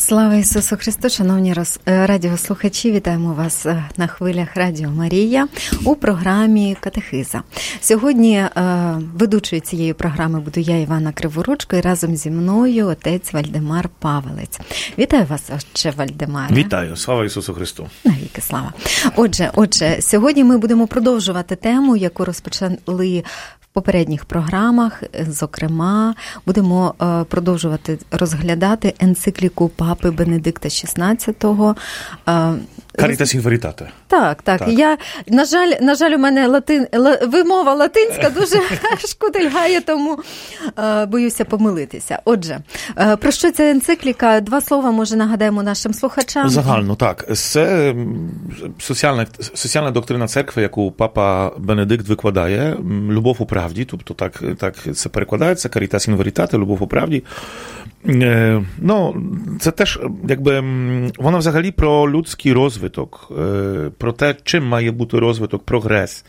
Слава Ісусу Христу, шановні радіослухачі, вітаємо вас на хвилях Радіо Марія у програмі «Катехиза». Сьогодні ведучою цієї програми буду я, Івана Криворучко, і разом зі мною отець Вальдемар Павелець. Вітаю вас, отче Вальдемаре. Вітаю, слава Ісусу Христу. Навіки слава. Отже, сьогодні ми будемо продовжувати тему, яку розпочали в попередніх програмах. Зокрема, будемо продовжувати розглядати енцикліку Папи Бенедикта XVI. Caritas in Veritate. Так. Я, на жаль, у мене вимова латинська дуже шкутильгає, тому боюся помилитися. Отже, про що ця енцикліка? Два слова, може, нагадаємо нашим слухачам? Загально, так. Це соціальна доктрина церкви, яку папа Бенедикт викладає, любов у правді, тобто так це перекладається, Caritas in Veritate, любов у правді. Це теж, вона взагалі про людський розвиток, про те, чим має бути розвиток, прогрес.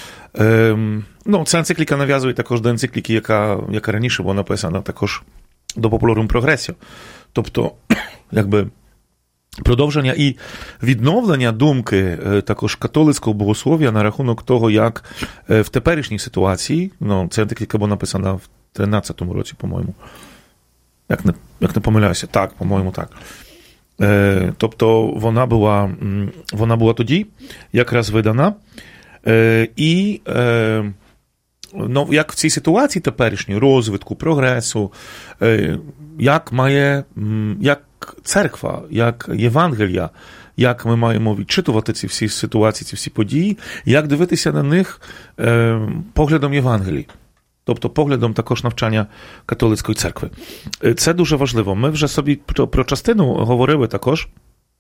Ця енцикліка нав'язує також до енцикліки, яка раніше була написана також до Populorum Progressio. Тобто, продовження і відновлення думки також католицького богослов'я на рахунок того, як в теперішній ситуації, ця енцикліка була написана в 13-му році, по-моєму, як не помиляюся, так, по-моєму, так. Тобто вона була тоді якраз видана, і як в цій ситуації теперішньої розвитку, прогресу, як церква, як Євангелія, як ми маємо відчитувати ці всі ситуації, ці всі події, як дивитися на них поглядом Євангелії. Тобто поглядом також навчання католицької церкви. Це дуже важливо. Ми вже собі про частину говорили також,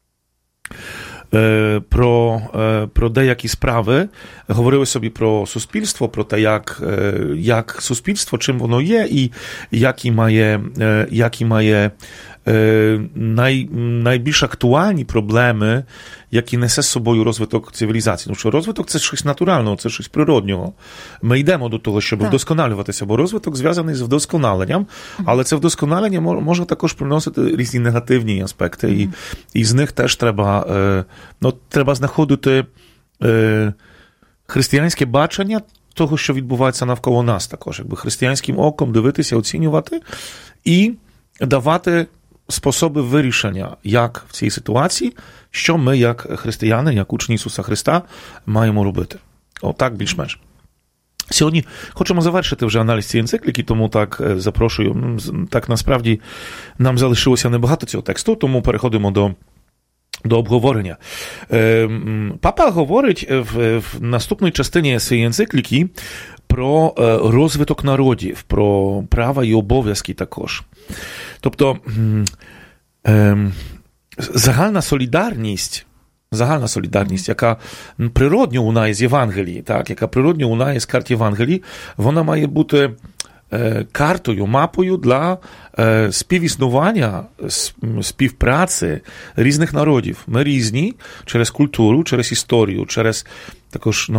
про деякі справи, говорили собі про суспільство, про те, як суспільство, чим воно є, і які має найбільш актуальні проблеми, які несе з собою розвиток цивілізації. Тому що розвиток – це щось натурального, це щось природнього. Ми йдемо до того, щоб вдосконалюватися, бо розвиток зв'язаний з вдосконаленням, але це вдосконалення може також приносити різні негативні аспекти, і з них теж треба знаходити християнське бачення того, що відбувається навколо нас також, християнським оком дивитися, оцінювати і давати способи вирішення, як в цій ситуації, що ми, як християни, як учні Ісуса Христа, маємо робити. Отак більш-менш. Сьогодні хочемо завершити вже аналіз цієї енцикліки, тому так запрошую. Так насправді нам залишилося небагато цього тексту, тому переходимо до обговорення. Папа говорить в наступній частині цієї енцикліки про розвиток народів, про права і обов'язки також. Тобто, загальна солідарність, яка природньо лунає з Євангелії, яка природньо лунає з карт Євангелії, вона має бути картою, мапою для співіснування, співпраці різних народів. Ми різні через культуру, через історію, через також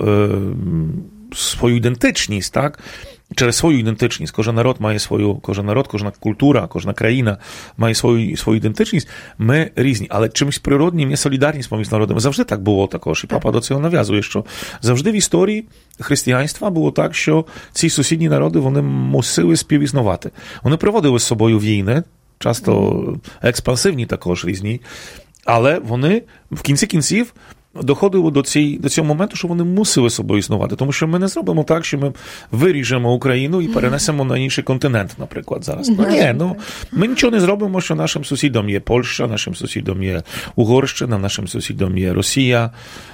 свою ідентичність, так? Через свою ідентичність. Кожен народ має кожна культура, кожна країна має свою ідентичність. Ми різні. Але чимось природнім є солідарність поміж народами. Завжди так було також. І папа до цього нав'язує, що завжди в історії християнства було так, що ці сусідні народи, вони мусили співіснувати. Вони проводили з собою війни, часто експансивні також різні, але вони в кінці кінців доходило до цього моменту, що вони мусили собою існувати. Тому що ми не зробимо так, що ми виріжемо Україну і перенесемо на інший континент, наприклад, зараз. Ми нічого не зробимо, що нашим сусідом є Польща, нашим сусідом є Угорщина, нашим сусідом є Росія,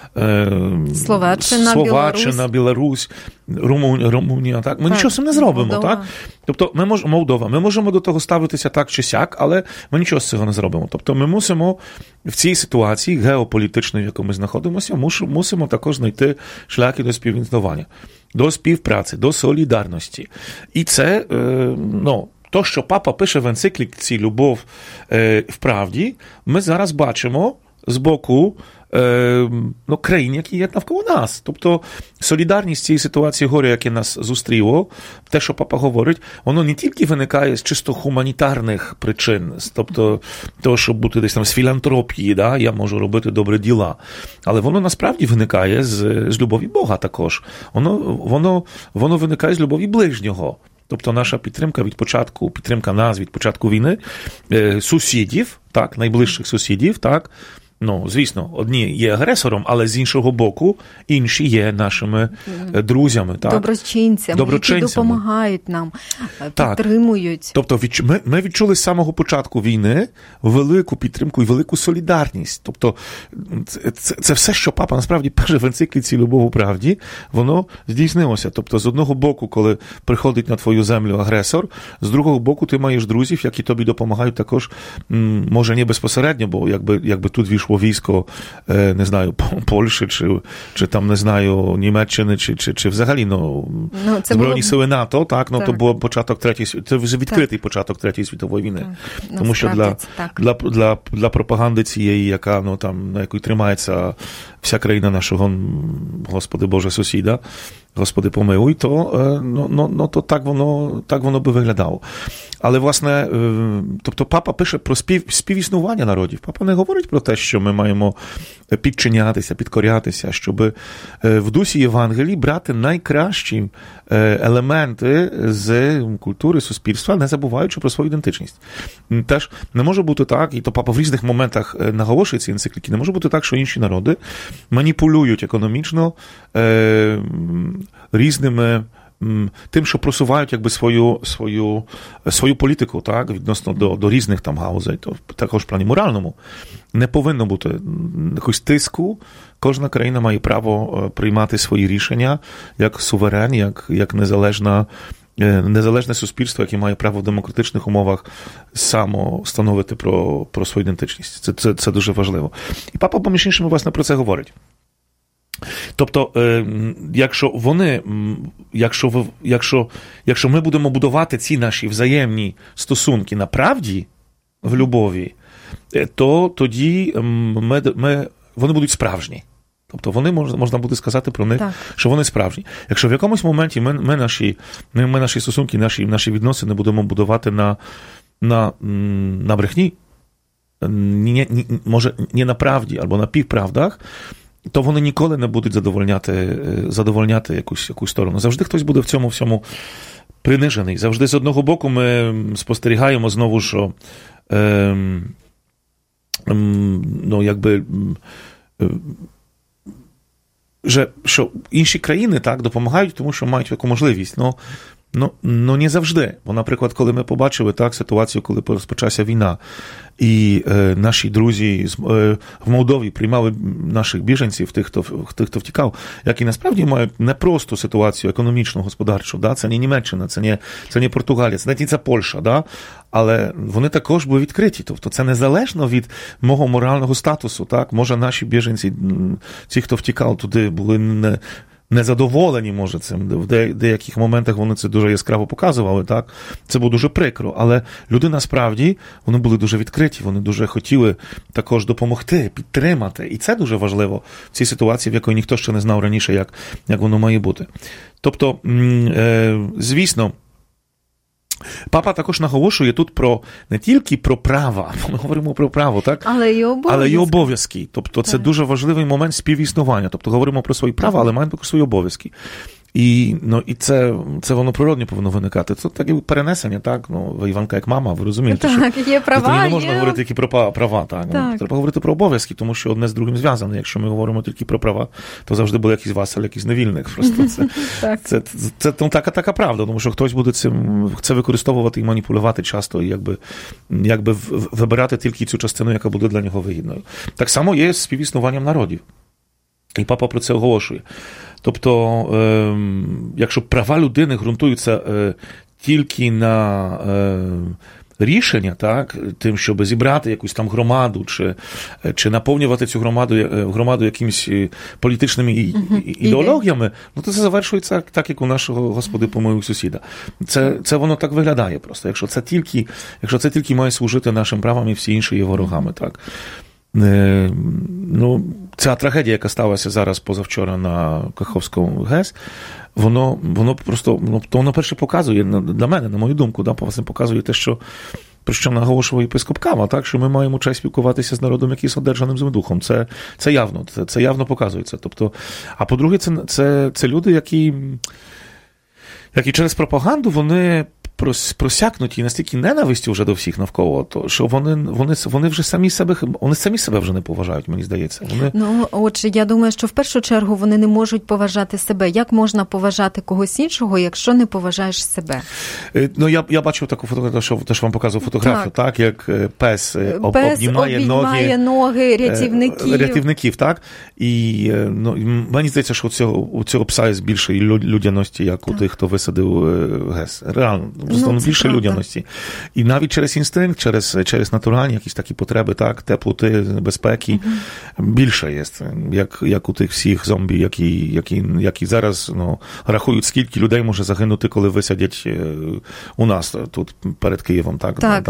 Словаччина, Білорусь, Румунія, так? Ми нічого з цим не зробимо, Молдова. Так? Тобто, Молдова. Ми можемо до того ставитися так чи сяк, але ми нічого з цього не зробимо. Тобто, ми мусимо в цій ситуації геополітичної, в якій ми знаходимося, мусимо також знайти шляхи до співіснування, до співпраці, до солідарності. І це, то, що папа пише в енцикліці «Любов в правді», ми зараз бачимо з боку країн, які є навколо нас. Тобто солідарність цієї ситуації горя, яке нас зустріло, те, що папа говорить, воно не тільки виникає з чисто гуманітарних причин, тобто того, щоб бути десь там з філантропії, да, я можу робити добрі діла, але воно насправді виникає з любові Бога також. Воно виникає з любові ближнього. Тобто наша підтримка від початку, підтримка нас від початку війни, сусідів, так, найближчих сусідів, так, звісно, одні є агресором, але з іншого боку, інші є нашими друзями. Так? Доброчинцями, які допомагають нам, підтримують. Так. Тобто ми відчули з самого початку війни велику підтримку і велику солідарність. Тобто це все, що папа насправді пише в енцикліці «Любов у правді», воно здійснилося. Тобто з одного боку, коли приходить на твою землю агресор, з другого боку ти маєш друзів, які тобі допомагають також, може не безпосередньо, бо якби тут війшло військо, не знаю, Польщі, чи там, не знаю, Німеччини, чи взагалі, Збройні сили НАТО, так, то був початок це вже відкритий початок Третьої світової війни. Так. Тому що для пропаганди цієї, яка, на якій тримається вся країна нашого, Господи Боже, сусіда, Господи, помилуй, то так воно би виглядало. Але, власне, тобто папа пише про співіснування народів. Папа не говорить про те, що ми маємо підчинятися, підкорятися, щоб в дусі Євангелії брати найкращі елементи з культури, суспільства, не забуваючи про свою ідентичність. Теж не може бути так, і то папа в різних моментах наголошує ці енцикліки, не може бути так, що інші народи маніпулюють економічно різними тим, що просувають якби свою політику, так, відносно до різних там гаузей, то також в плані моральному не повинно бути якогось тиску. Кожна країна має право приймати свої рішення як суверен, як незалежне суспільство, яке має право в демократичних умовах само встановити про свою ідентичність. Це дуже важливо. І папа, поміж іншим, власне, про це говорить. Тобто, якщо ми будемо будувати ці наші взаємні стосунки на правді, в любові, то тоді вони будуть справжні. Тобто можна буде сказати про них, так, що вони справжні. Якщо в якомусь моменті ми наші стосунки, наші відносини будемо будувати на брехні, може не на правді або на півправдах, то вони ніколи не будуть задовольняти якусь сторону. Завжди хтось буде в цьому всьому принижений. Завжди з одного боку ми спостерігаємо знову, що що інші країни так допомагають, тому що мають таку можливість. Не завжди. Бо, наприклад, коли ми побачили так ситуацію, коли розпочалася війна, і наші друзі в Молдові приймали наших біженців, тих, хто втікав, які насправді мають непросту ситуацію економічну, господарчу. Да? Це не Німеччина, це не Португалія, це навіть не Польща. Да? Але вони також були відкриті. Тобто це незалежно від мого морального статусу. Так? Може, наші біженці, ті, хто втікав туди, були незадоволені, може, цим. В деяких моментах вони це дуже яскраво показували, так? Це було дуже прикро. Але люди, насправді, вони були дуже відкриті, вони дуже хотіли також допомогти, підтримати. І це дуже важливо в цій ситуації, в якої ніхто ще не знав раніше, як воно має бути. Тобто, звісно, папа також наголошує тут не тільки про права, ми говоримо про право, так? Але й обов'язки. Тобто це дуже важливий момент співіснування. Тобто говоримо про свої права, але маємо також свої обов'язки. І це воно природно повинно виникати. Це таке перенесення, так? Іванка як мама, ви розумієте, так, що є права, не можна говорити тільки про права. Так? Треба говорити про обов'язки, тому що одне з другим зв'язане. Якщо ми говоримо тільки про права, то завжди буде якийсь васель, якийсь невільник. Просто це така правда, тому що хтось буде це використовувати і маніпулювати часто, і якби вибирати тільки цю частину, яка буде для нього вигідною. Так само є з співіснуванням народів. І папа про це оголошує. Тобто, якщо права людини ґрунтуються тільки на рішення, так, тим, щоб зібрати якусь там громаду, чи наповнювати цю громаду якимись політичними ідеологіями, то це завершується так, як у нашого Господи помилуй сусіда. Це воно так виглядає просто. Якщо це тільки має служити нашим правам, і всі інші є ворогами, так. ну, ця трагедія, яка сталася зараз позавчора на Каховському ГЕС, воно просто, воно перше показує, для мене, на мою думку, власне, показує те, що про що наголошував єпископ Кава, так, що ми маємо честь спілкуватися з народом, який одержаним злим духом. Це явно показується. Тобто, а по-друге, це люди, які через пропаганду, вони просякнуті настільки ненавистю вже до всіх навколо, то що вони вже самі себе вже не поважають, мені здається. Ну, отже, я думаю, що в першу чергу вони не можуть поважати себе. Як можна поважати когось іншого, якщо не поважаєш себе? Ну, я бачив таку фотографію, те, що вам показував фотографію, так, як пес обіймає ноги рятівників. Так? І мені здається, що у цього пса є більше людяності, як у тих, хто висадив ГЕС. Реально. Більше людяності. І навіть через інстинкт, через натуральні якісь такі потреби, так, теплоти, безпеки, більше є, як у тих всіх зомбі, які зараз рахують, скільки людей може загинути, коли висадять у нас тут перед Києвом. Так.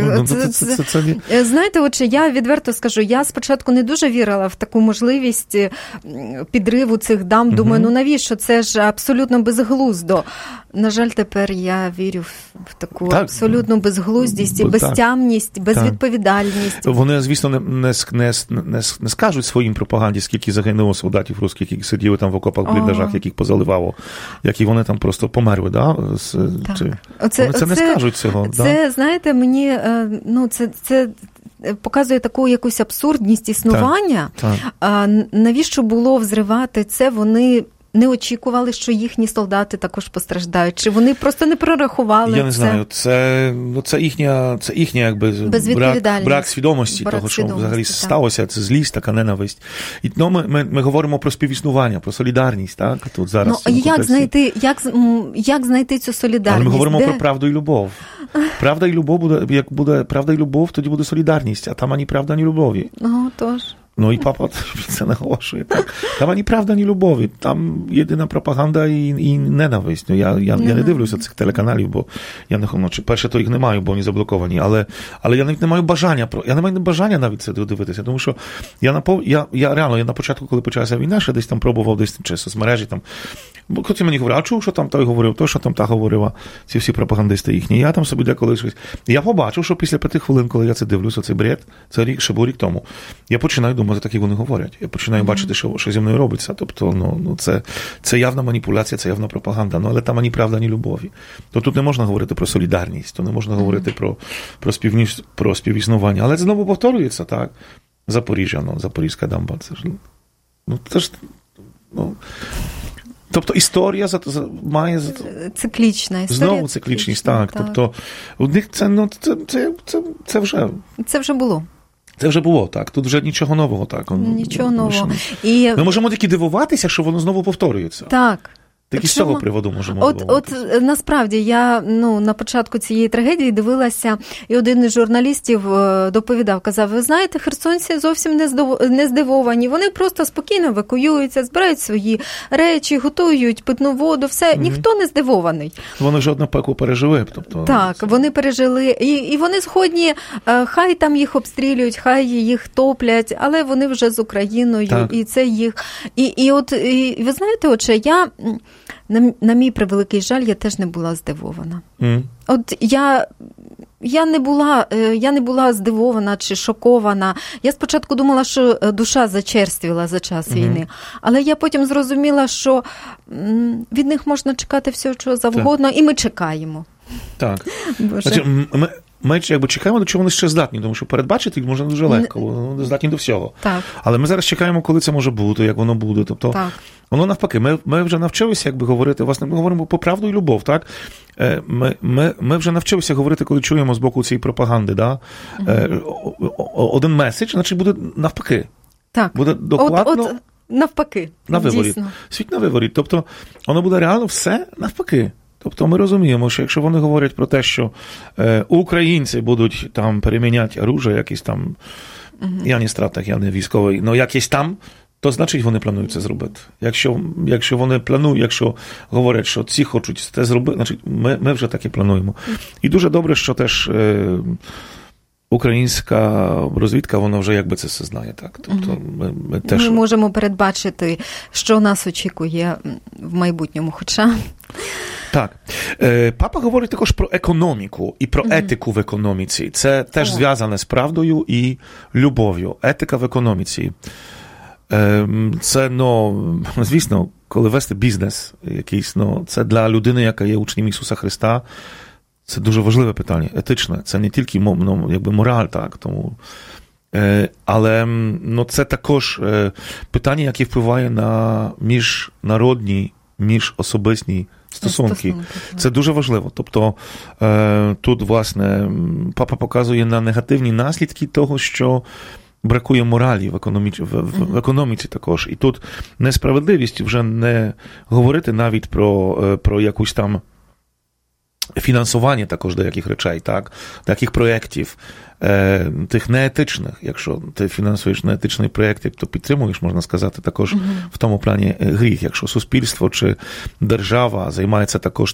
Знаєте, отже, я відверто скажу, я спочатку не дуже вірила в таку можливість підриву цих дам. Думаю, навіщо? Це ж абсолютно безглуздо. На жаль, тепер я вірю в таку абсолютну безглуздість, безтямність, безвідповідальність. Вони, звісно, не скажуть своїм пропаганді, скільки загинуло солдатів русських, які сиділи там в окопах, в бліндажах, яких позаливало, які вони там просто померли. Да? Вони це не скажуть цього. Це, знаєте, мені, це показує таку якусь абсурдність існування. Навіщо було взривати це? Вони не очікували, що їхні солдати також постраждають? Чи вони просто не прорахували це? Я не знаю. Це їхня якби брак свідомості того, що взагалі сталося. Це злість, така ненависть. І ми говоримо про співіснування, про солідарність, так? Тут зараз. Як знайти цю солідарність? Але ми говоримо про правду і любов. Правда і любов буде, як буде правда і любов, тоді буде солідарність, а там ані правда, ані любові. Тож. Ну і папа це наголошує. Так. Там ані правда, ані любові. Там єдина пропаганда і ненависть. Я не дивлюся цих телеканалів, бо я не хочу. Перше, то їх не маю, бо вони заблоковані. Але я навіть не маю бажання. Я не маю бажання навіть це дивитися. Тому що я реально на початку, коли почалася війна, ще десь там пробував десь чи соцмережі там. Бо хтось мені говорив, а чув, що там той говорив, то, що там та говорила, ці всі пропагандисти їхні. Я там собі деколи щось. Я побачив, що після 5 хвилин, коли я це дивлюся, цей бред, це ще був рік тому, я починаю думати, так як вони говорять. Я починаю бачити, що зі мною робиться. Тобто, це явна маніпуляція, це явна пропаганда. Але там ані правда, ні любові. То тут не можна говорити про солідарність, то не можна говорити про співіснування. Але це знову повторюється, так? Запоріжжя, Запорізька дамба. Це ж тобто історія має циклічна історія. Знову циклічність, так. Тобто у них це вже. Це вже було. Це вже було, так. Тут вже нічого нового, так. Нічого нового. Ми можемо тільки дивуватися, що воно знову повторюється. Так. Тільки з цього приводу можемо От насправді, я на початку цієї трагедії дивилася, і один із журналістів доповідав, казав, ви знаєте, херсонці зовсім не здивовані, вони просто спокійно евакуюються, збирають свої речі, готують питну воду, все, ніхто не здивований. Вони ж одну пеку пережили. Тобто... Так, вони пережили, і вони згодні, хай там їх обстрілюють, хай їх топлять, але вони вже з Україною, так. І це їх. І ви знаєте, отже, на мій превеликий жаль, я теж не була здивована. От я не була здивована чи шокована. Я спочатку думала, що душа зачерствіла за час війни. Але я потім зрозуміла, що від них можна чекати всього, чого завгодно, і ми чекаємо. Так. Значить, ми чекаємо, до чого вони ще здатні, тому що передбачити їх можна дуже легко, вони здатні до всього. Так. Але ми зараз чекаємо, коли це може бути, як воно буде. Тобто, так. Воно навпаки, ми вже навчилися, якби говорити, власне, ми говоримо про правду і любов, так? Ми вже навчилися говорити, коли чуємо з боку цієї пропаганди, да? Один меседж, значить, буде навпаки. Так. Буде докладно. Навпаки. На виворі. Світ на виворі. Тобто, воно буде реально все навпаки. Тобто ми розуміємо, що якщо вони говорять про те, що українці будуть там переміняти оружие, якісь там, я не стратег, я не військовий, але якісь там, то значить вони планують це зробити. Якщо вони планують, якщо говорять, що ці хочуть це зробити, значить ми вже так і плануємо. І дуже добре, що теж українська розвідка, вона вже якби це все знає. Так? Тобто ми теж... Ми можемо передбачити, що нас очікує в майбутньому, хоча... Так. Папа говорить також про економіку і про етику в економіці. Це теж зв'язане з правдою і любов'ю. Етика в економіці. Це, звісно, коли вести бізнес якийсь, це для людини, яка є учнем Ісуса Христа, це дуже важливе питання, етичне. Це не тільки якби мораль, так, тому... Але це також питання, яке впливає на міжнародні, міжособисні стосунки. Це дуже важливо. Тобто тут, власне, папа показує на негативні наслідки того, що бракує моралі в економіці також. І тут несправедливість вже не говорити навіть про якусь там фінансування також деяких речей, так? Деяких проєктів, тих неетичних. Якщо ти фінансуєш неетичний проєкт, то підтримуєш, можна сказати, також в тому плані гріх. Якщо суспільство чи держава займається також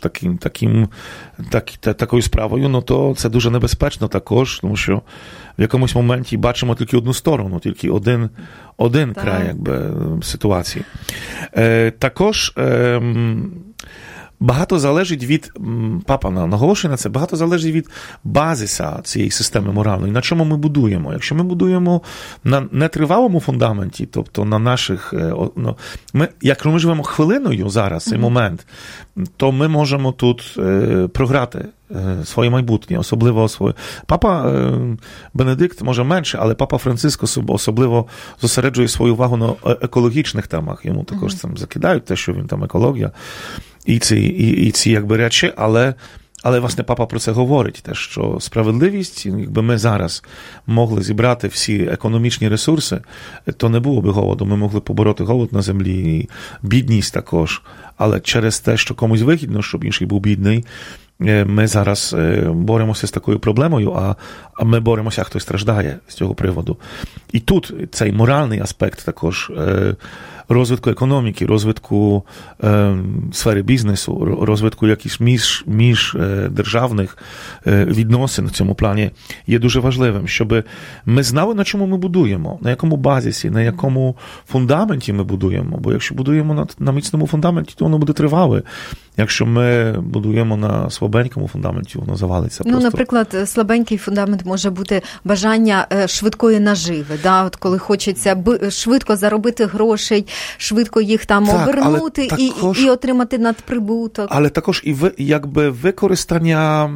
такою справою, то це дуже небезпечно також, тому що в якомусь моменті бачимо тільки одну сторону, тільки один край якби, ситуації. Також багато залежить від, папа наголошує на це, багато залежить від базиса цієї системи моральної, на чому ми будуємо. Якщо ми будуємо на нетривалому фундаменті, тобто на наших, якщо ми живемо хвилиною зараз, цей момент, то ми можемо тут програти своє майбутнє, особливо своє. Папа Бенедикт може менше, але папа Франциск особливо зосереджує свою увагу на екологічних темах. Йому також там закидають те, що він там екологія. І ці якби речі, але власне папа про це говорить, те, що справедливість, якби ми зараз могли зібрати всі економічні ресурси, то не було би голоду, ми могли побороти голод на землі, і бідність також, але через те, що комусь вигідно, щоб інший був бідний, ми зараз боремося з такою проблемою, а ми боремося, хтось страждає з цього приводу. І тут цей моральний аспект також розвитку економіки, розвитку сфери бізнесу, розвитку якихось міждержавних відносин в цьому плані є дуже важливим, щоб ми знали, на чому ми будуємо, на якому базисі, на якому фундаменті ми будуємо. Бо якщо будуємо на міцному фундаменті, то воно буде тривале. Якщо ми будуємо на слабенькому фундаменті, воно завалиться просто. Наприклад, слабенький фундамент може бути бажання швидкої наживи, да? От коли хочеться швидко заробити грошей, швидко їх там обернути і отримати надприбуток. Але також і якби використання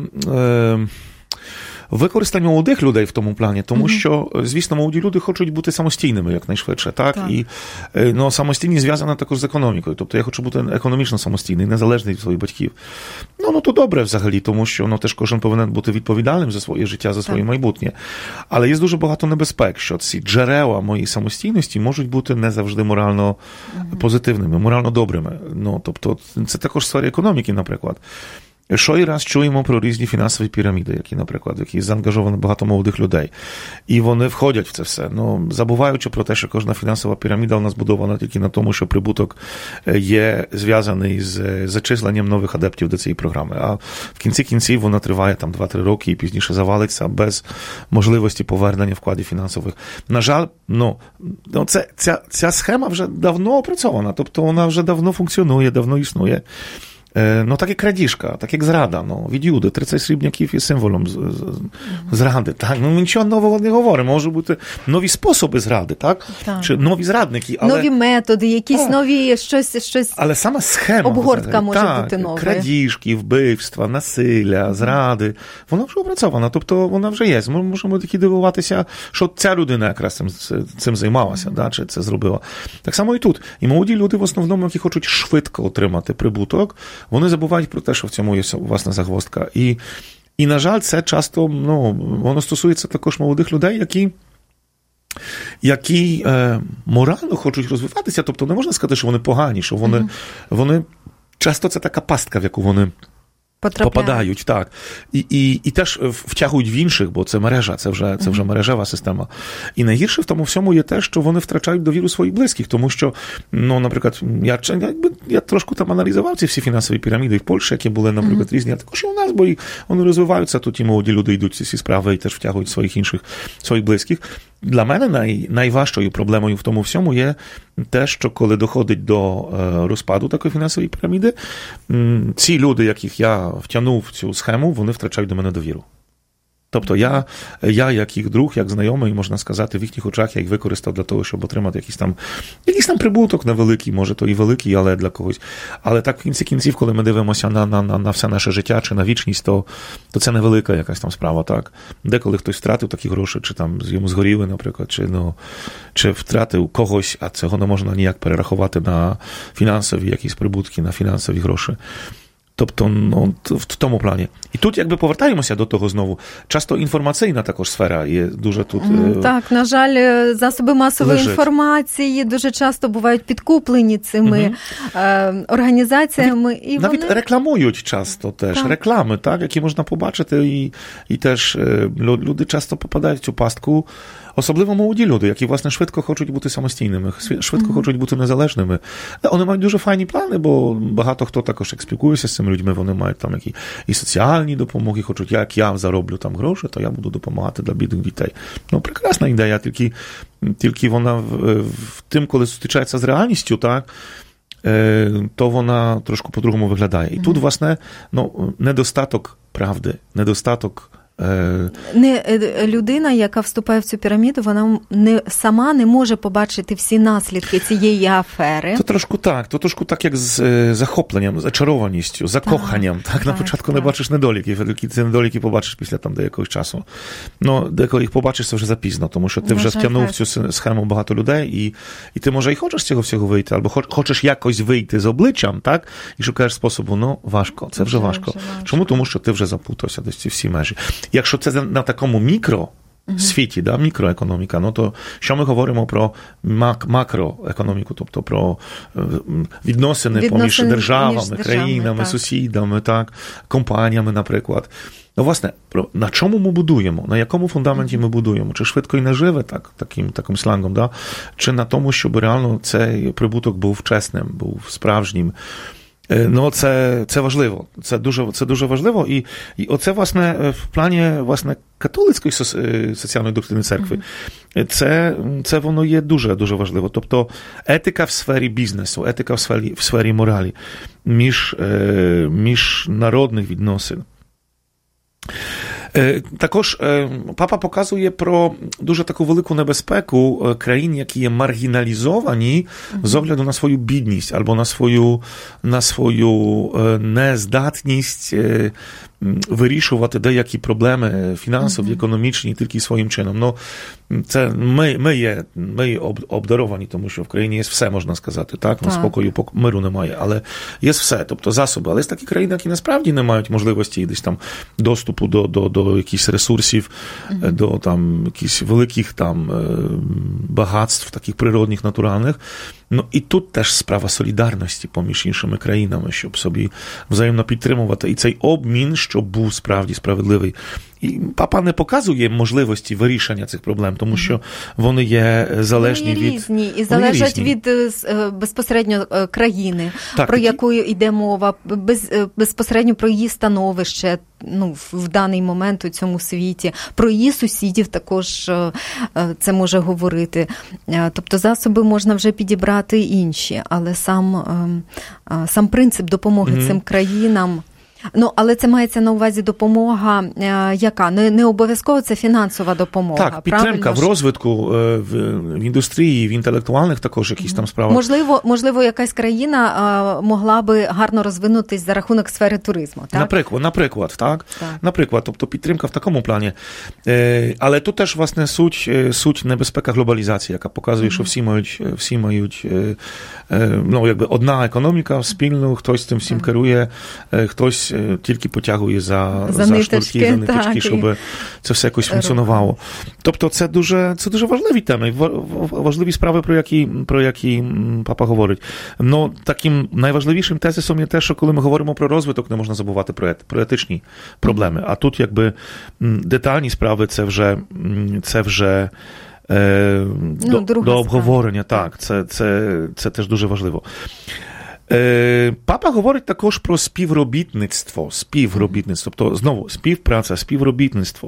молодих людей в тому плані, тому що, звісно, молоді люди хочуть бути самостійними якнайшвидше, так? І самостійність зв'язана також з економікою. Тобто я хочу бути економічно самостійний, незалежний від своїх батьків. То добре взагалі, тому що теж кожен повинен бути відповідальним за своє життя, за своє майбутнє. Але є дуже багато небезпек, що ці джерела моєї самостійності можуть бути не завжди морально позитивними, морально добрими. Тобто це також в сфері економіки, наприклад. Що і раз чуємо про різні фінансові піраміди, які, наприклад, в які заангажовано багато молодих людей. І вони входять в це все, забуваючи про те, що кожна фінансова піраміда у нас будована тільки на тому, що прибуток є зв'язаний з зачисленням нових адептів до цієї програми. А в кінці кінців вона триває там 2-3 роки і пізніше завалиться без можливості повернення вкладів фінансових. На жаль, ця схема вже давно опрацьована, тобто вона вже давно функціонує, давно існує. Так як крадіжка, так як зрада. Від Юди 30 срібняків є символом зради. Так? Ми нічого нового не говоримо. Може бути нові способи зради, так? Чи нові зрадники. Але... Нові методи, якісь нові щось. Але сама схема. Обгортка може бути нова. Крадіжки, вбивства, насилля, зради. Вона вже опрацьована, тобто вона вже є. Ми можемо таки дивуватися, що ця людина якраз цим займалася, да? Чи це зробила. Так само і тут. І молоді люди в основному, які хочуть швидко отримати прибуток, вони забувають про те, що в цьому є власна загвоздка. І на жаль, це часто, воно стосується також молодих людей, які морально хочуть розвиватися, тобто не можна сказати, що вони погані, що вони часто це така пастка, в яку вони попадають, так. І теж втягують в інших, бо це мережа, це вже мережева система. І найгірше в тому всьому є те, що вони втрачають довіру своїх близьких, тому що, ну, наприклад, я трошки там аналізував ці всі фінансові піраміди в Польщі, які були, наприклад, різні, а також і у нас, бо вони розвиваються, тут і молоді люди йдуть ці всі справи і теж втягують своїх близьких. Для мене найважчою проблемою в тому всьому є те, що коли доходить до розпаду такої фінансової піраміди, ці люди, яких я втягнув в цю схему, вони втрачають до мене довіру. Тобто я як їх друг, як знайомий, можна сказати, в їхніх очах я їх використав для того, щоб отримати якийсь там прибуток невеликий, може то і великий, але для когось. Але так в кінці кінців, коли ми дивимося на все наше життя чи на вічність, то це невелика якась там справа, так. Деколи хтось втратив такі гроші, чи там йому згоріли, наприклад, чи втратив когось, а цього не можна ніяк перерахувати на фінансові якісь прибутки, на фінансові гроші. Тобто, ну, в тому плані. І тут, якби повертаємося до того знову, часто інформаційна також сфера є дуже тут... Так, на жаль, засоби масової інформації дуже часто бувають підкуплені цими організаціями. Навіть рекламують часто теж, так. Реклами, так, які можна побачити, і теж люди часто попадають в цю пастку. Особливо молоді люди, які, власне, швидко хочуть бути самостійними, швидко хочуть бути незалежними. Вони мають дуже файні плани, бо багато хто також як спілкується з цими людьми, вони мають там і соціальні допомоги, хочуть, як я зароблю там гроші, то я буду допомагати для бідних дітей. Ну, прекрасна ідея, тільки вона в тим, коли зустрічається з реальністю, так, то вона трошки по-другому виглядає. І тут, власне, недостаток правди, недостаток людина, яка вступає в цю піраміду, вона сама не може побачити всі наслідки цієї афери. То трошки так, як з захопленням, з очарованістю, закоханням. Так, на початку не бачиш недоліків, тільки ці недоліки побачиш після там деякого часу. Ну, деколи їх побачиш, це вже запізно, тому що ти вже втягнув в цю схему багато людей, і ти, може, і хочеш з цього всього вийти, або хочеш якось вийти з обличчям, так, і шукаєш способу, важко, це вже важко. Чому? Тому що ти вже заплутався десь ці всі межі. Якщо це на такому мікросвіті, мікроекономіка, то що ми говоримо про макроекономіку, тобто про відносини поміж державами, країнами, так. Сусідами, так, компаніями, наприклад. Ну, власне, на чому ми будуємо? На якому фундаменті ми будуємо? Чи швидко і наживе, таким слангом, да? Чи на тому, щоб реально цей прибуток був чесним, був справжнім? Ну, це важливо. Це дуже важливо. І оце, власне, в плані, власне, католицької соціальної доктрини церкви, це воно є дуже важливо. Тобто етика в сфері бізнесу, етика в сфері моралі, міжнародних відносин. Також папа показує про дуже таку велику небезпеку країн, які є маргіналізовані з огляду на свою бідність або на свою нездатність вирішувати деякі проблеми фінансові, економічні тільки своїм чином. Ну, це ми обдаровані, тому що в країні є все, можна сказати, так? Ну, спокою, миру немає, але є все, тобто засоби. Але є такі країни, які насправді не мають можливості десь там доступу до якихось ресурсів, до там якихось великих там багатств, таких природних, натуральних. Ну, і тут теж справа солідарності поміж іншими країнами, щоб собі взаємно підтримувати. І цей обмін, щоб був справді справедливий. І папа не показує можливості вирішення цих проблем, тому що вони є залежні від... різні, і залежать від безпосередньо країни, так, про яку йде мова, безпосередньо про її становище, в даний момент у цьому світі. Про її сусідів також це може говорити. Тобто засоби можна вже підібрати інші, але сам принцип допомоги цим країнам. Але це мається на увазі допомога, яка? Не обов'язково це фінансова допомога. Так, підтримка в розвитку, в індустрії, в інтелектуальних також якісь там справах. Можливо, якась країна могла би гарно розвинутись за рахунок сфери туризму, так? Наприклад, так? Наприклад, тобто підтримка в такому плані. Але тут теж, власне, суть небезпека глобалізації, яка показує, що всі мають одна економіка спільну, хтось цим всім керує, хтось тільки потягує за шнурки, за ниточки, щоб це все якось функціонувало. Тобто це дуже важливі теми, важливі справи, про які папа говорить. Но таким найважливішим тезисом є те, що коли ми говоримо про розвиток, не можна забувати про етичні проблеми. А тут якби детальні справи це вже до обговорення. Так, це теж дуже важливо. Папа говорить також про співробітництво. Тобто, знову, співпраця, співробітництво.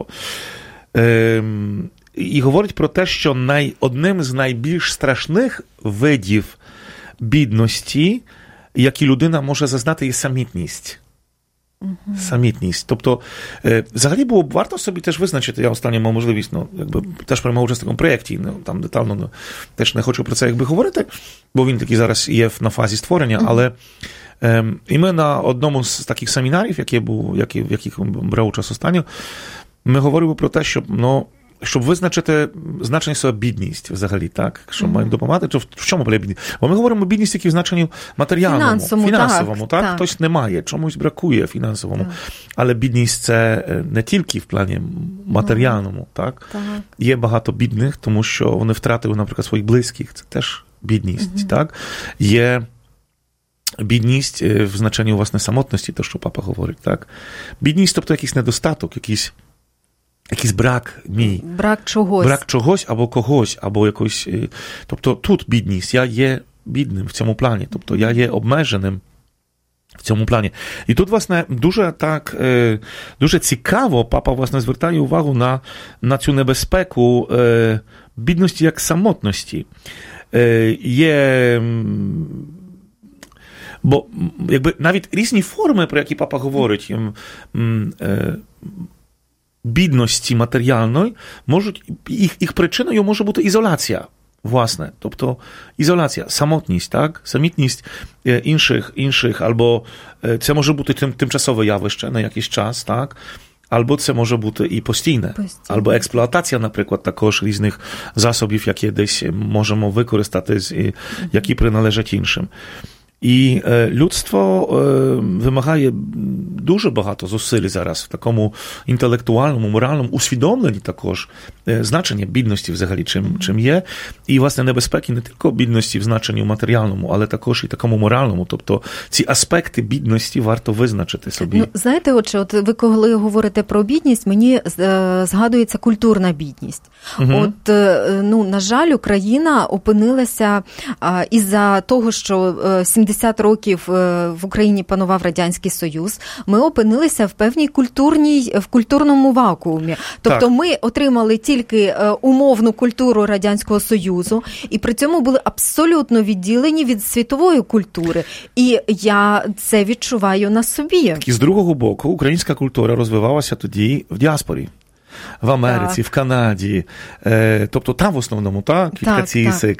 І говорить про те, що одним з найбільш страшних видів бідності, які людина може зазнати, є самітність. Самітність. Тобто, взагалі було б варто собі теж визначити, я останньо мав можливість, теж приймав участь в такому проєкті, там детально теж не хочу про це говорити, бо він такий зараз є на фазі створення, але і ми на одному з таких семінарів, в яких брав участь останньо, ми говорили про те, щоб визначити значення слова бідність взагалі, так? Що маємо допомагати, в чому була бідність? Бо ми говоримо бідність, які в значенні матеріальному, фінансовому, так? Хтось не має, чомусь бракує фінансовому. Так. Але бідність це не тільки в плані матеріальному, так? Є багато бідних, тому що вони втратили, наприклад, своїх близьких. Це теж бідність, так? Є бідність в значенні, власне, самотності, те, що папа говорить, так? Бідність, тобто якийсь недостаток, якийсь брак мій. Брак чогось або когось, або якось. Тобто тут бідність. Я є бідним в цьому плані. Тобто я є обмеженим в цьому плані. І тут, власне, дуже цікаво папа, власне, звертає увагу на цю небезпеку бідності як самотності. Бо якби навіть різні форми, про які папа говорить, бідності матеріальної, їх причиною може бути ізоляція, власне. Тобто ізоляція, самотність, так? Самітність інших, або це може бути тимчасове явище на якийсь час, так? Або це може бути і постійне. Або експлуатація, наприклад, також різних засобів, які десь можемо використати, які приналежать іншим. І людство вимагає дуже багато зусиль зараз в такому інтелектуальному, моральному усвідомленні також значення бідності взагалі, чим є. І, власне, небезпеки не тільки бідності в значенні матеріальному, але також і такому моральному. Тобто ці аспекти бідності варто визначити собі. Знаєте, от ви коли говорите про бідність, мені згадується культурна бідність. От, на жаль, Україна опинилася із-за того, що 70 років в Україні панував Радянський Союз, ми опинилися в певній культурному вакуумі. Тобто ми отримали тільки умовну культуру Радянського Союзу, і при цьому були абсолютно відділені від світової культури. І я це відчуваю на собі. І з другого боку, українська культура розвивалася тоді в діаспорі. В Америці, в Канаді, тобто там в основному, так? Кіткацісик.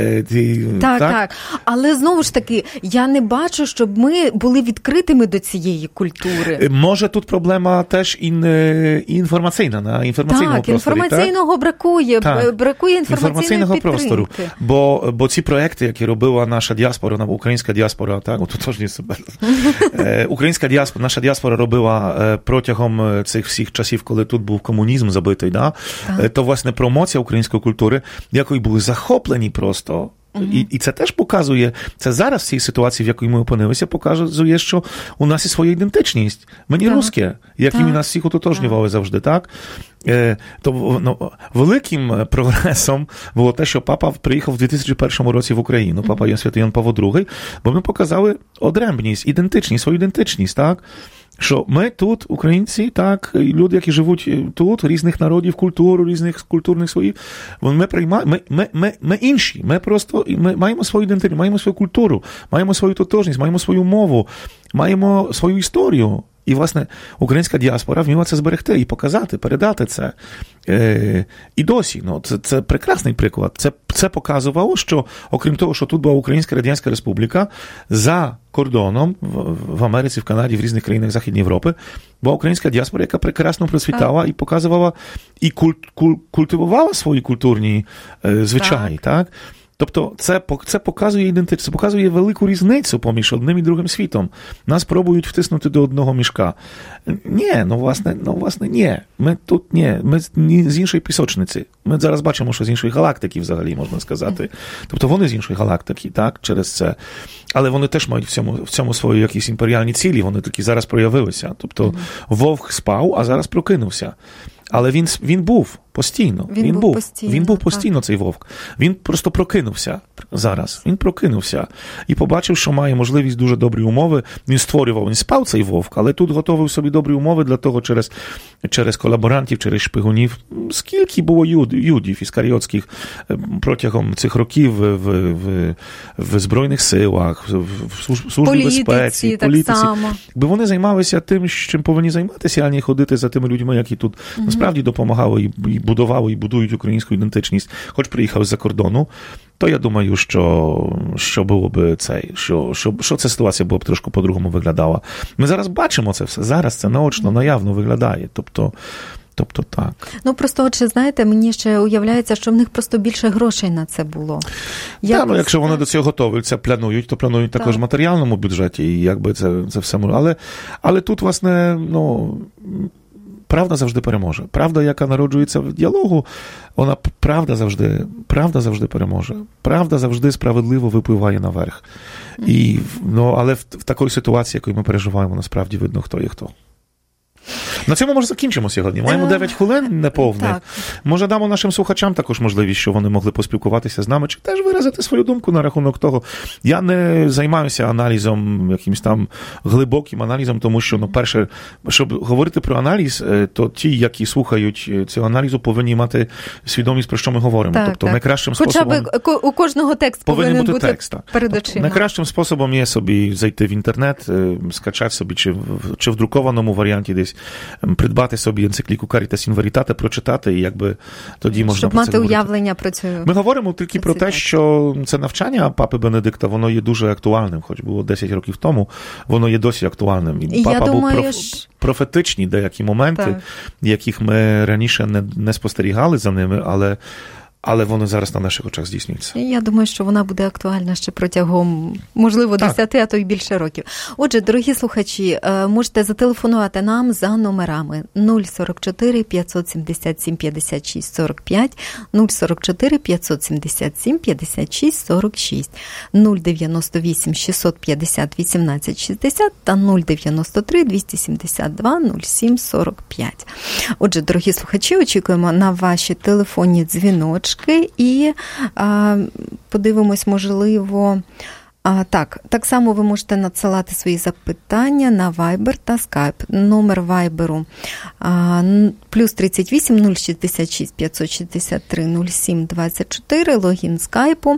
Так. Але знову ж таки, я не бачу, щоб ми були відкритими до цієї культури. Може тут проблема теж інформаційна, на інформаційному просторі. Інформаційного бракує інформаційної простору. Бо ці проекти, які робила наша діаспора, українська діаспора, так, ототожнює себе. Наша діаспора робила протягом цих всіх часів, коли тут був комунізм забитий, да? То, власне, промоція української культури, якої були захоплені просто. І це теж показує, це зараз в цій ситуації, в якій ми опинилися, показує, що у нас є своя ідентичність. Ми не русські, які нас всіх ототожнювали завжди, так? То великим прогресом було те, що папа приїхав у 2001 році в Україну, папа Святий Ян Павло II, бо ми показали одремність, ідентичність, свою ідентичність, так? Що ми тут, українці, так, люди, які живуть тут, різних народів, культур, різних культурних своїх, ми інші, ми маємо свою ідентичність, маємо свою культуру, маємо свою тотожність, маємо свою мову, маємо свою історію. І, власне, українська діаспора вміла це зберегти і показати, передати це. І досі, це прекрасний приклад. Це показувало, що, окрім того, що тут була Українська Радянська Республіка, за кордоном, в Америці, в Канаді, в різних країнах Західної Європи, була українська діаспора, яка прекрасно процвітала і показувала, і культивувала свої культурні звичаї, так? Тобто це показує ідентичність, це показує велику різницю поміж одним і другим світом. Нас пробують втиснути до одного мішка. Ні, власне, ні. Ми тут, ні. Ми з іншої пісочниці. Ми зараз бачимо, що з іншої галактики взагалі, можна сказати. Тобто вони з іншої галактики, так, через це. Але вони теж мають в цьому свої якісь імперіальні цілі, вони такі зараз проявилися. Тобто вовк спав, а зараз прокинувся. Але він був постійно. Він був постійно, цей вовк. Він просто прокинувся зараз. Він прокинувся і побачив, що має можливість дуже добрі умови. Він створював, він спав цей вовк, але тут готовив собі добрі умови для того через колаборантів, через шпигунів. Скільки було юдів іскаріотських протягом цих років в Збройних силах, в службі безпеці, політиці. Якби вони займалися тим, чим повинні займатися, а не ходити за тими людьми, які тут насправді допомагали і будували, і будують українську ідентичність, хоч приїхали з-за кордону, то я думаю, що було б що ця ситуація була б трошки по-другому виглядала. Ми зараз бачимо це все, зараз це наочно, наявно виглядає, тобто так. Просто, отже, знаєте, мені ще уявляється, що в них просто більше грошей на це було. Якщо вони до цього готуються, планують, то планують також в матеріальному бюджеті, і якби це все може. Але тут, власне, правда завжди переможе. Правда, яка народжується в діалогу, вона правда завжди переможе. Правда завжди справедливо випливає наверх. Але в такій ситуації, яку ми переживаємо, насправді видно, хто є хто. На цьому, може, закінчимо сьогодні. Маємо 9 хвилин неповних. Може, дамо нашим слухачам також можливість, що вони могли поспілкуватися з нами, чи теж виразити свою думку на рахунок того. Я не займаюся аналізом, якимось там глибоким аналізом, тому що, перше, щоб говорити про аналіз, то ті, які слухають цього аналізу, повинні мати свідомість, про що ми говоримо. Тобто, найкращим способом... Хоча б у кожного текст повинен бути текст, перед очима. Найкращим способом є собі зайти в інтернет, скачати собі, чи в друкованому варіанті десь придбати собі енцикліку Caritas in Veritate, прочитати, і якби тоді можна щоб мати уявлення про цю... Ми говоримо тільки про те, що це навчання Папи Бенедикта, воно є дуже актуальним, хоч було 10 років тому, воно є досі актуальним. І Папа був профетичні деякі моменти, яких ми раніше не спостерігали за ними, але вони зараз на наших очах здійснюються. Я думаю, що вона буде актуальна ще протягом, можливо, 10, а то й більше років. Отже, дорогі слухачі, можете зателефонувати нам за номерами 044 577 56 45, 044 577 56 46, 098 650 18 60 та 093 272 07 45. Отже, дорогі слухачі, очікуємо на ваші телефонні дзвіночки. І подивимось, можливо, так само ви можете надсилати свої запитання на Viber та Skype. Номер Viber'у плюс 38 066 563 07 24, логін Skype'у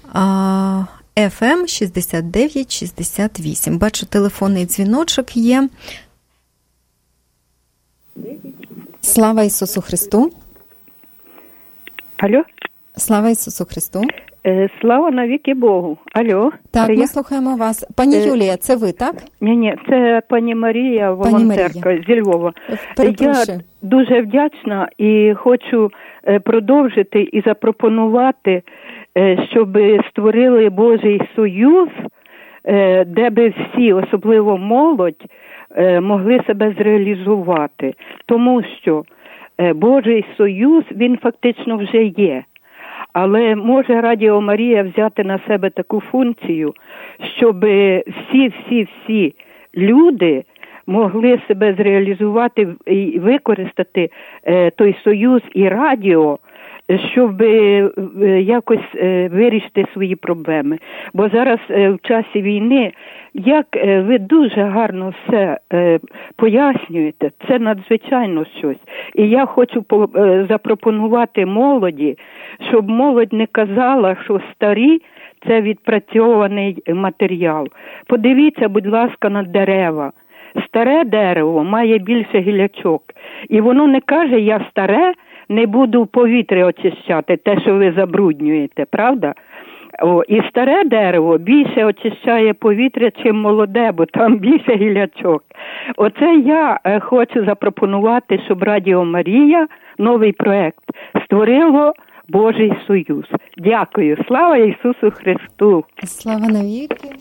FM 69 68. Бачу, телефонний дзвіночок є. Слава Ісусу Христу! Алло? Слава Ісусу Христу. Слава навіки Богу. Алло. Так, ми слухаємо вас. Пані Юлія, це ви, так? Ні, це пані Марія, волонтерка зі Львова. Я дуже вдячна і хочу продовжити і запропонувати, щоб створили Божий Союз, де би всі, особливо молодь, могли себе зреалізувати. Тому що Божий Союз, він фактично вже є. Але може Радіо Марія взяти на себе таку функцію, щоб всі люди могли себе зреалізувати і використати той союз і радіо, щоб якось вирішити свої проблеми. Бо зараз в часі війни, як ви дуже гарно все пояснюєте, це надзвичайно щось. І я хочу запропонувати молоді, щоб молодь не казала, що старі – це відпрацьований матеріал. Подивіться, будь ласка, на дерева. Старе дерево має більше гілячок. І воно не каже, я старе, не буду повітря очищати, те, що ви забруднюєте, правда? І старе дерево більше очищає повітря, чим молоде, бо там більше гілячок. Оце я хочу запропонувати, щоб Радіо Марія, новий проект, створило Божий Союз. Дякую. Слава Ісусу Христу. Слава навіки.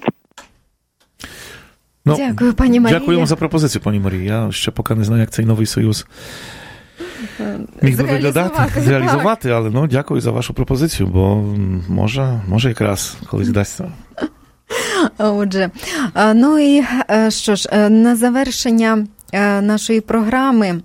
Дякую, пані Марія. Дякуємо за пропозицію, пані Марія. Я ще поки не знаю, як цей новий союз міг би виглядати, реалізувати, але дякую за вашу пропозицію, бо може якраз колись вдасться. Отже, і що ж, на завершення нашої програми,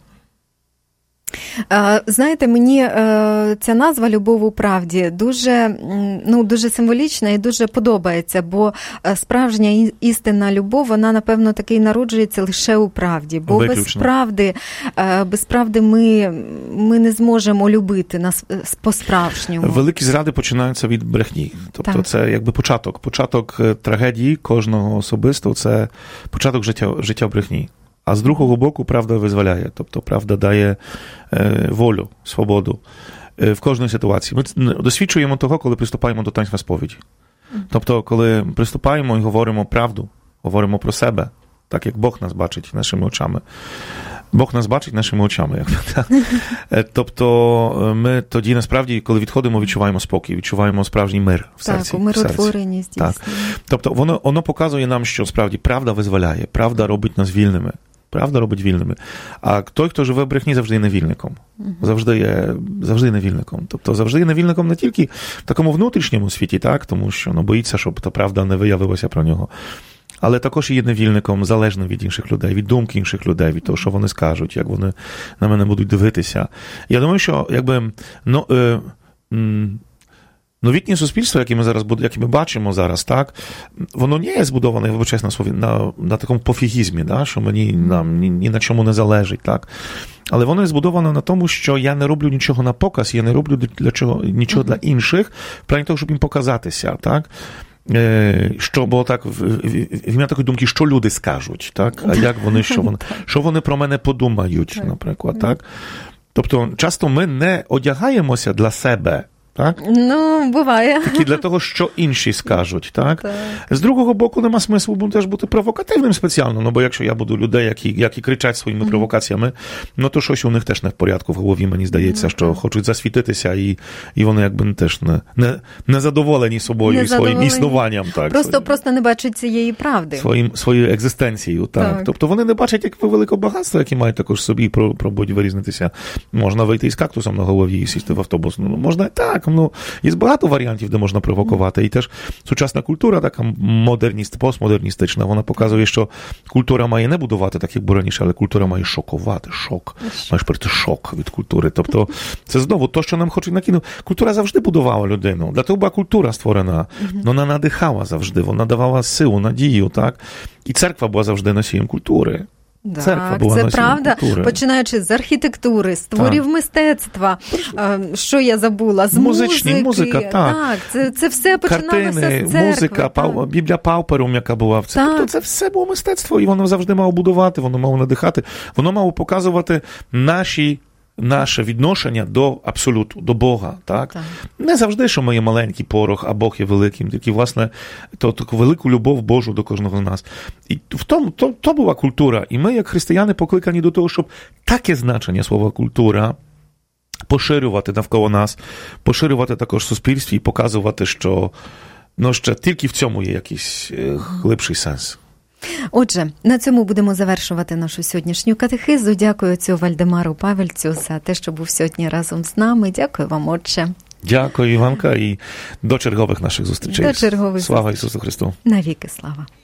знаєте, мені ця назва «Любов у правді» дуже символічна і дуже подобається, бо справжня істинна любов, вона, напевно, таки народжується лише у правді, бо без правди ми не зможемо любити по-справжньому. Великі зради починаються від брехні. Тобто це якби початок трагедії кожного особисто, це початок життя в брехні. А з другого боку правда визволяє, тобто правда дає волю, свободу в кожній ситуації. Ми досвідчуємо того, коли приступаємо до таїнства сповіді. Тобто, коли приступаємо і говоримо правду, говоримо про себе, так як Бог нас бачить нашими очами. Бог нас бачить нашими очами. Тобто ми тоді, насправді, коли відходимо, відчуваємо спокій, відчуваємо справжній мир в серці. Так, умиротвореність. Так. Тобто воно показує нам, що справді правда визволяє, правда робить нас вільними. Правда робить вільними. А той, хто живе в брехні, завжди є невільником. Завжди є невільником. Тобто завжди є невільником не тільки в такому внутрішньому світі, так, тому що боїться, щоб та правда не виявилася про нього. Але також є невільником, залежним від інших людей, від думки інших людей, від того, що вони скажуть, як вони на мене будуть дивитися. Я думаю, що новітнє суспільство, яке ми бачимо зараз, так, воно не є збудоване, я вибачаюсь на слові, на такому пофігізмі, да, що нам ні на чому не залежить, так. Але воно є збудоване на тому, що я не роблю нічого на показ, я не роблю нічого для інших, в плані того, щоб їм показатися, так. Що було так, в ім'я такої думки, що люди скажуть, так, а як вони, що вони про мене подумають, наприклад, так. Тобто, часто ми не одягаємося для себе, так? Буває. Тільки для того, що інші скажуть, так? З другого боку, нема смислу теж бути провокативним спеціально, бо якщо я буду людей, які кричать своїми провокаціями, то щось у них теж не в порядку в голові, мені здається, що хочуть засвітитися, і вони якби теж не задоволені собою і своїм існуванням. Так, просто не бачать цієї правди. Своєю екзистенцією, так. Тобто вони не бачать, як велике багатство, яке мають також собі, пробують вирізнитися. Можна вийти із кактусом на голові і сісти в автобус. Можна так. Є багато варіантів, де можна провокувати. І теж сучасна культура, така постмодерністична, вона показує, що культура має не будувати так, як було раніше, але культура має шокувати. Маєш прийти шок від культури. Тобто це знову то, що нам хочуть накинути. Культура завжди будувала людину. Для того була культура створена. Вона надихала завжди, вона давала силу, надію, так? І церква була завжди носієм культури. Так, це правда. Культури. Починаючи з архітектури, з творів мистецтва, що я забула, з музика, так. Це все починалося з церкви. Музика, Біблія Пауперум, яка була в церкві. Тобто це все було мистецтво, і воно завжди мало будувати, воно мало надихати, воно мало показувати наше відношення до абсолюту, до Бога, так? Не завжди, що ми є маленький порох, а Бог є великим, тільки, власне, таку велику любов Божу до кожного з нас. І в тому, то була культура. І ми, як християни, покликані до того, щоб таке значення слова культура поширювати навколо нас, поширювати також в суспільстві і показувати, що ще тільки в цьому є якийсь глибший сенс. Отже, на цьому будемо завершувати нашу сьогоднішню катехизу. Дякую отцю Вальдемару Павельцю за те, що був сьогодні разом з нами. Дякую вам, отче. Дякую, Іванка, і до чергових наших зустрічей. До чергових Слава Ісусу Христу. Навіки слава.